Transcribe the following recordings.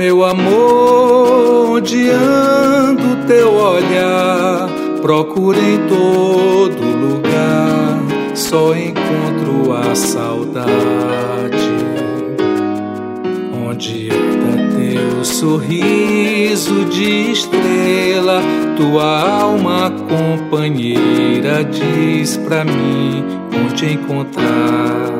meu amor, odiando teu olhar, procuro em todo lugar, só encontro a saudade. Onde anda teu sorriso de estrela, tua alma companheira, diz pra mim onde encontrar.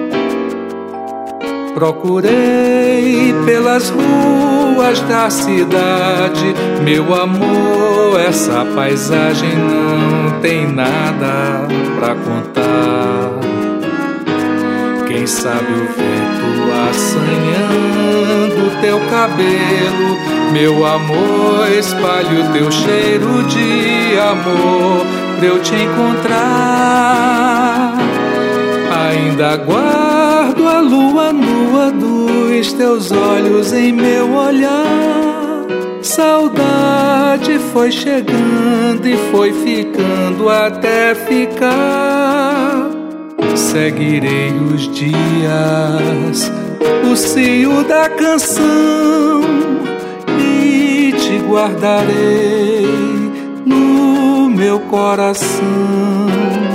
Procurei pelas ruas da cidade, meu amor, essa paisagem não tem nada pra contar. Quem sabe o vento assanhando teu cabelo, meu amor, espalhe o teu cheiro de amor pra eu te encontrar. Ainda guardo a lua nua dos teus olhos em meu olhar. Saudade foi chegando e foi ficando até ficar. Seguirei os dias, o cio da canção, e te guardarei no meu coração.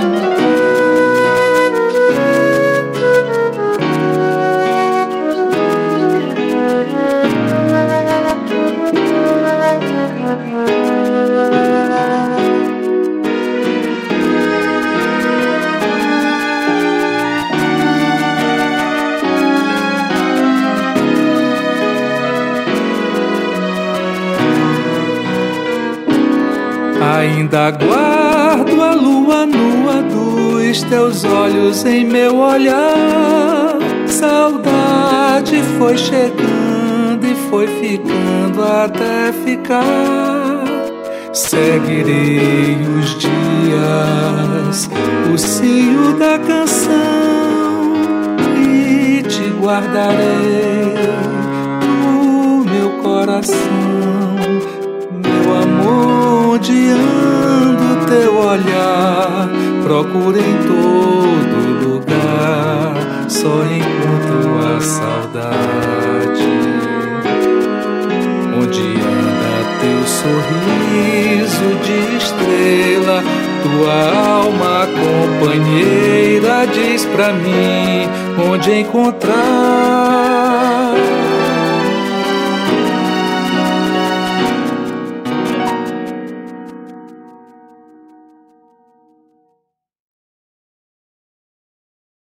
Ainda guardo a lua nua dos teus olhos em meu olhar. Saudade foi chegando e foi ficando até ficar. Seguirei os dias, o cio da canção, e te guardarei no meu coração. Meu amor, odiando teu olhar, procuro em todo lugar, só encontro a saudade. Onde anda teu sorriso de estrela, tua alma companheira, diz pra mim onde encontrar.